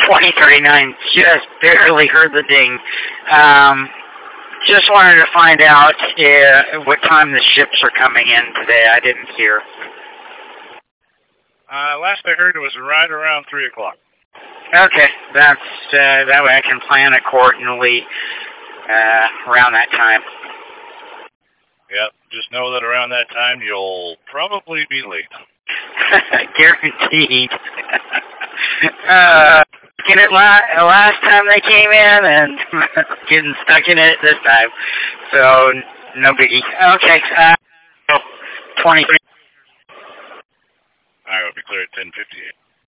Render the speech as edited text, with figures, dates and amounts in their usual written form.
2039. Just barely heard the ding. Just wanted to find out what time the ships are coming in today. I didn't hear. Last I heard, it was right around 3 o'clock. Okay, that's that way I can plan accordingly around that time. Yep, just know that around that time you'll probably be late. Guaranteed. Get it last time they came in and getting stuck in it this time. So, no biggie. Okay, 23. I will be clear at 10:58.